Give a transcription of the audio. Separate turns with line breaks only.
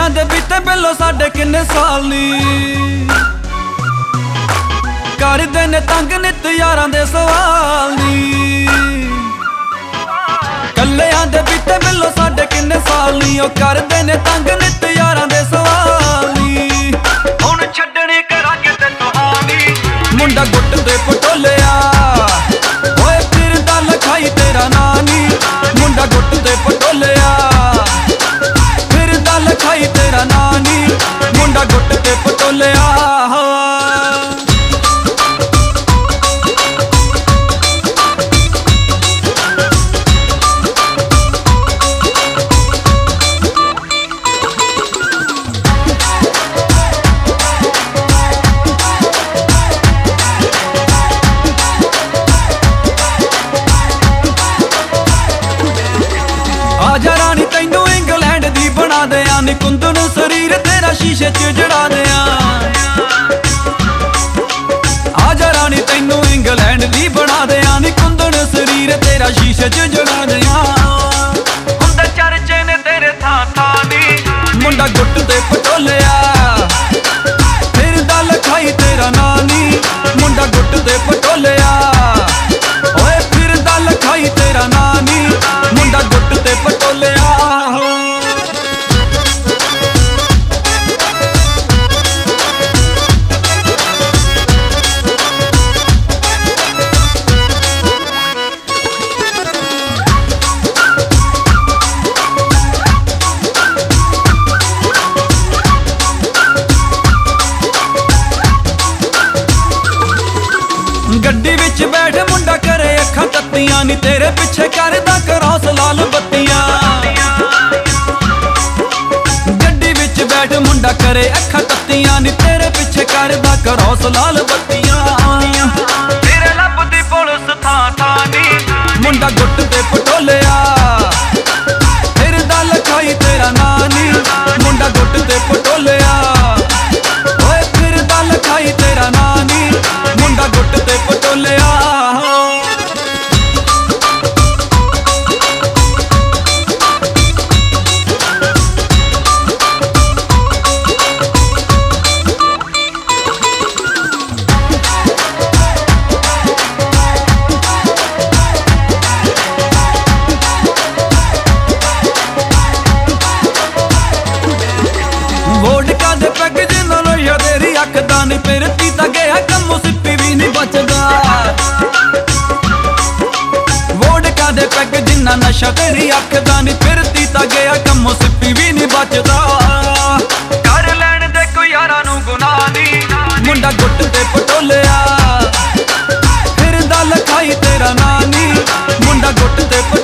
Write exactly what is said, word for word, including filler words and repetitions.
ਕੱਲਿਆਂ ਦੇ ਬੀਤੇ ਬਿੱਲੋ ਸਾਡੇ ਕਿੰਨੇ ਸਾਲ ਨੀ ਕਰਦੇ ਨੇ ਤੰਗ ਨਿੱਤ ਯਾਰਾਂ ਦੇ ਸਵਾਲ ਨੀ ਕੱਲਿਆਂ ਦੇ ਬੀਤੇ ਬਿੱਲੋ ਸਾਡੇ ਕਿੰਨੇ ਸਾਲ ਨੀ ਉਹ ਕਰਦੇ ਨੇ ਤੰਗ ਨਿੱਤ ਯਾਰਾਂ ਦੇ ਸਵਾਲ ਨੀ ਹੁਣ ਛੱਡਣੀ ਕਰਾਂਗੇ ਤੇ ਤੁਹਾਡੀ ਮੁੰਡਾ ਗੁੱਟ ਤੇ ਪਟੋਲਿਆ ਓਏ ਫਿਰਦਾ ਲਖਾਈ ਤੇਰਾ ਨਾਂ ਨੀ ਮੁੰਡਾ ਗੁੱਟ ਤੇ ਪਟੋਲਿਆ ਫਿਰਦਾ ਲਖਾਈ ਤੇਰਾ ਨਾਂ ਨੀ ਮੁੰਡਾ ਗੁੱਟ ਤੇ ਪਟੋਲਿਆ ਆਜਾ ਰਾਣੀ ਤੈਨੂੰ ਇੰਗਲੈਂਡ ਦੀ ਬਣਾ ਦਿਆਂ ਨੀ ਕੁੰਦਨ ਸਰੀਰ ਤੇਰਾ ਸ਼ੀਸ਼ੇ 'ਚ ਜੜਾ ਦਿਆਂ ਆਜਾ ਰਾਣੀ ਤੈਨੂੰ ਇੰਗਲੈਂਡ ਦੀ ਬਣਾ ਦਿਆਂ ਨੀ ਕੁੰਦਨ ਸਰੀਰ ਤੇਰਾ ਸ਼ੀਸ਼ੇ 'ਚ ਜੜਾ ਦਿਆਂ ਹੁੰਦੇ ਚਰਚੇ ਨੇ ਤੇਰੇ ਥਾਂ ਥਾਂ ਨੀ ਮੁੰਡਾ ਗੁੱਟ ਤੇ ਪਟੋਲਿਆ ਫਿਰਦਾ ਲਖਾਈ ਤੇਰਾ ਨਾਂ ਨੀ ਮੁੰਡਾ ਗੁੱਟ ਤੇ ਪਟੋਲਿਆ ਓਏ ਫਿਰਦਾ ਲਖਾਈ ਤੇਰਾ ਨਾਂ ਨੀ ਮੁੰਡਾ ਗੁੱਟ ਤੇ ਪਟੋਲਿਆ ਗੱਡੀ ਵਿੱਚ ਬੈਠ ਮੁੰਡਾ ਕਰੇ ਅੱਖਾਂ ਤੱਤੀਆਂ ਨੀ ਤੇਰੇ ਪਿੱਛੇ ਕਰਦਾ ਕਰੋਸ ਲਾਲ ਬੱਤੀਆਂ ਗੱਡੀ ਵਿੱਚ ਬੈਠ ਮੁੰਡਾ ਕਰੇ ਅੱਖਾਂ ਤੱਤੀਆਂ ਨੀ ਤੇਰੇ ਪਿੱਛੇ ਕਰਦਾ ਕਰੋਸ ਲਾਲ ਬੱਤੀਆਂ ਤੇਰੇ ਲੱਭਦੀ ਪੁਲਿਸ ਥਾਂ ਥਾਂ ਨੀ ਮੁੰਡਾ ਗੁੱਟ ਤੇ ਪਟੋਲਿਆ ਫਿਰਦਾ ਲਖਾਈ ਤੇਰਾ ਨਾਂ ਨੀ ਮੁੰਡਾ ਗੁੱਟ ਤੇ ਪਟੋਲਿਆ ਓਏ ਫਿਰਦਾ ਲਖਾਈ ਤੇਰਾ ਨਾਂ ਨੀ ਮੁੰਡਾ ਗੁੱਟ ਤੇ ਪਟੋਲਿਆ ਵੋਡਕਾ ਦੇ ਪੈਗ ਜਿੰਨਾਂ ਲੋਇਆ ਤੇਰੀ ਅੱਖ ਦਾ ਨੀ ਫਿਰਤੀ ਤਾਂ ਗਿਆ ਕੰਮੋਂ ਸਿੱਪੀ ਵੀ ਨੀ ਬਚਦਾ ਵੋਡਕਾ ਦੇ ਪੈਗ ਜਿੰਨਾਂ ਨਸ਼ਾ ਤੇਰੀ ਅੱਖ ਦਾ ਨੀ ਫਿਰਤੀ ਤਾਂ ਗਿਆ ਕੰਮੋਂ ਸਿੱਪੀ ਵੀ ਨੀ ਬਚਦਾ ਕਰ ਲੈਣ ਦੇ ਕੋਈ ਯਾਰਾਂ ਨੂੰ ਗੁਨਾਹ ਨੀ ਮੁੰਡਾ ਗੁੱਟ ਤੇ ਪਟੋਲਿਆ ਫਿਰਦਾ ਲਖਾਈ ਤੇਰਾ ਨਾਂ ਨੀ ਮੁੰਡਾ ਗੁੱਟ ਤੇ